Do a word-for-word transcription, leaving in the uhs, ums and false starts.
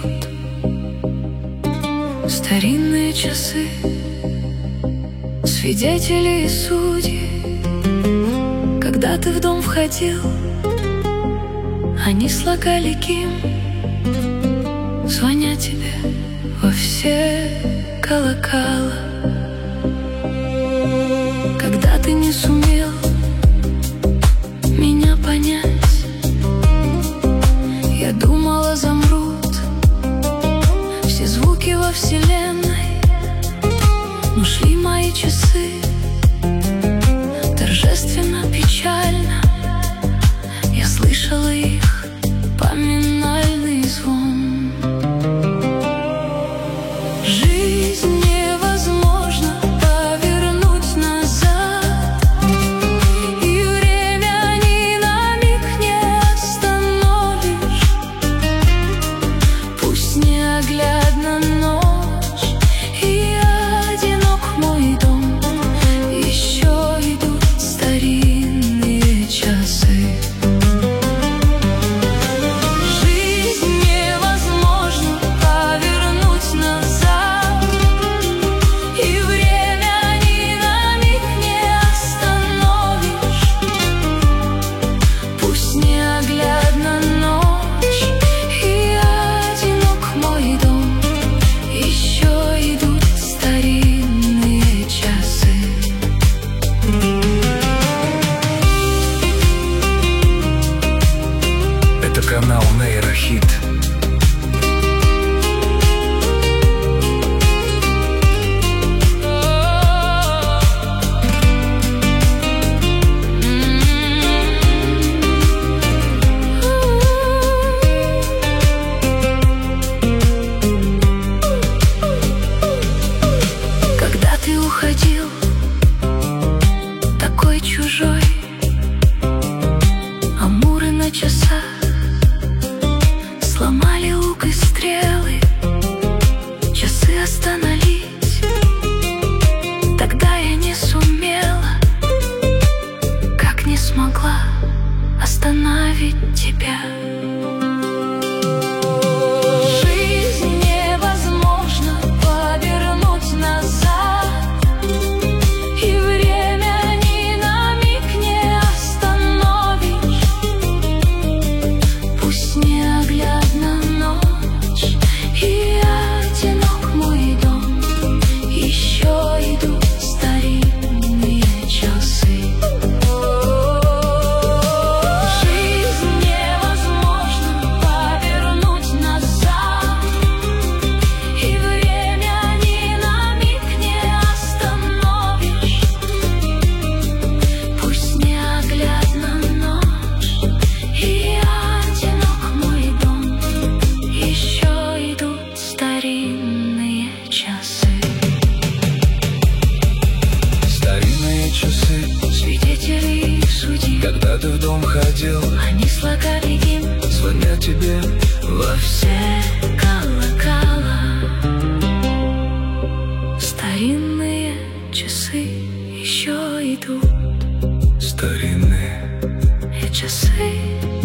идут старинные часы, свидетели и судьи. Когда ты в дом входил, они слагали гимн, звоня тебе во все колокола. Когда ты не сумел меня понять, я думала, замрут все звуки во вселенной. Но шли мои часы торжественно, печально. Я слышала их поминальный звон. Жизнь невозможно повернуть назад, и время ни на миг не остановишь. Пусть неоглядна ночь и одинок мой дом, еще идут старинные часы. Канал Нейрохит. Когда ты уходил, такой чужой, амуры на часах сломали лук и стрелы, часы остановились. Тогда я не сумела, как не смогла остановить тебя. Жизнь невозможно повернуть назад, и время ни на миг не остановишь. Пусть неоглядна ночь и одинок мой дом, еще идут старинные часы. Жизнь невозможно повернуть назад, и время ни на миг не остановишь. Пусть неоглядна ночь и одинок мой дом, еще идут старинные часы. Старинные часы, Свидетели и судьи, когда ты в дом ходил, они слагали гимн, звонят тебе во все. все колокола. Старинные часы еще идут, Старинные и часы